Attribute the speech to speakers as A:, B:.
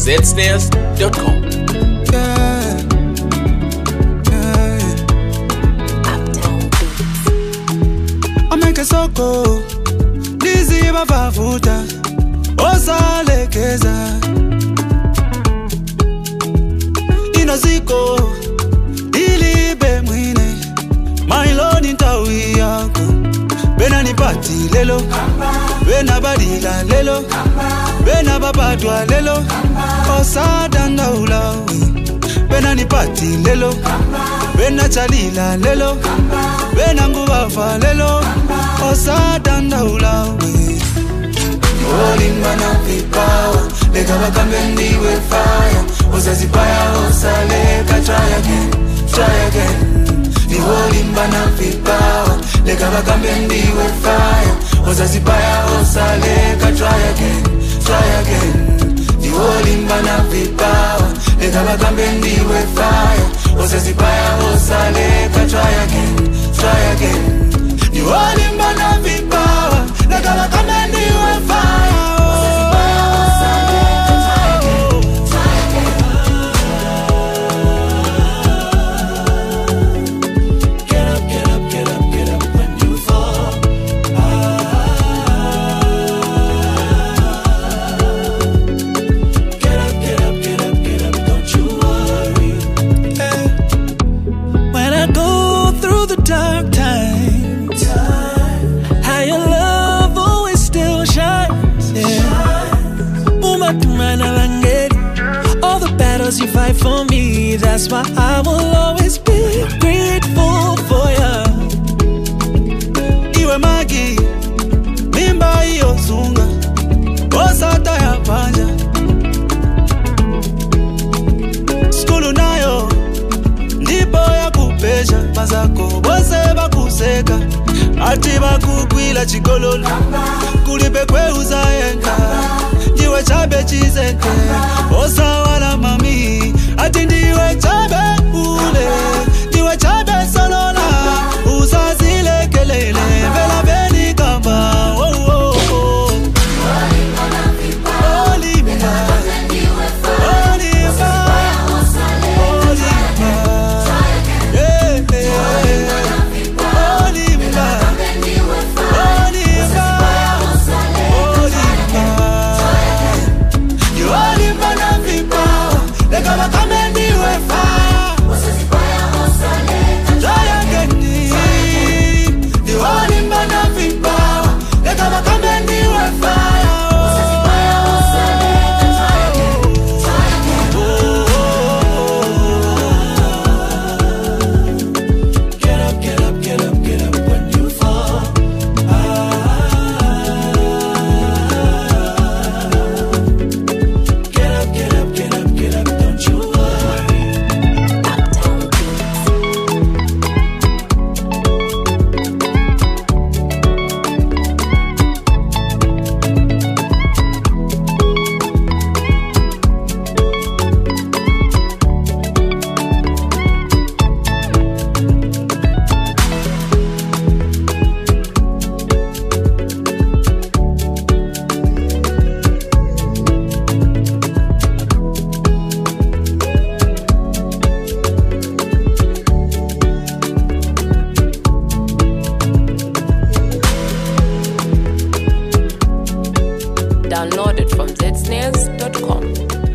A: zsnares.com.
B: Ameke soko Dizi bafafuta Osalekeza Inaziko Ilibe mwine Mailoni ntawi yako Bena nipati lelo Bena badila lelo Bena babadwa lelo Osadanda ulawi Bena nipati lelo Bena chalila lelo Bena ngubafa lelo Osadanda ulawi Olimba na vipawa Lega bakambe ndiwe fire Osazipaya osaleka try again Ni olimba na vipawa Lega bakambe ndiwe fire Osazipaya osaleka try again Ni olimba na vipawa Lega bakambe ndiwe fire Osazipaya osaleka try again Ni olimba na vipawa Lega bakambe ndiwe fire Osazipaya osaleka try again Get up when you fall Get up, don't you worry When I go through the dark times How your love always still shines All the battles you fight for me That's why I will always be grateful for you Iwe magi, mimba iyo zunga Osata ya panja Skulu nayo, ndipo ya kupesha Mazako bose bakuseka Ati bakukwila chigololo Kulipe kwe uzayenga Ndiwe chabe chizeke Osawala mami Ati ndiwe chabe ule Ndiwe chabe solola Usazile kelele Vela beni kamba
A: Download it from zsnares.com.